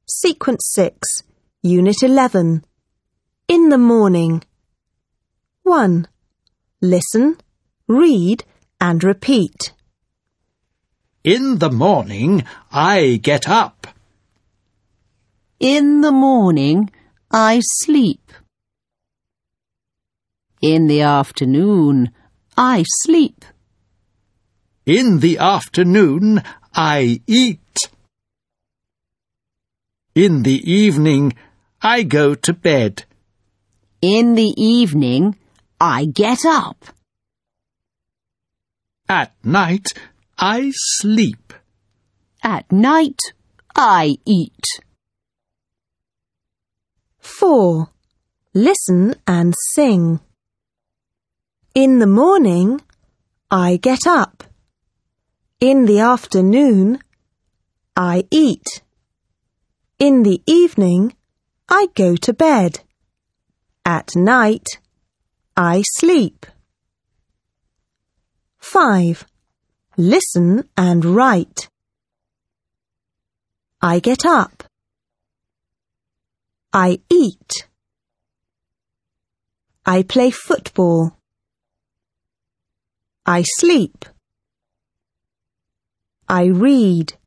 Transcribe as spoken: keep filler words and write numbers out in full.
Sequence six, Unit eleven. In the morning. one. Listen, read and repeat. In the morning, I get up. In the morning, I sleep. In the afternoon, I sleep. In the afternoon, I eat. In the evening, I go to bed. In the evening, I get up. At night, I sleep. At night, I eat. four. Listen and sing. In the morning, I get up. In the afternoon, I eat. In the evening, I go to bed. At night, I sleep. five. Listen and write. I get up. I eat. I play football. I sleep. I read.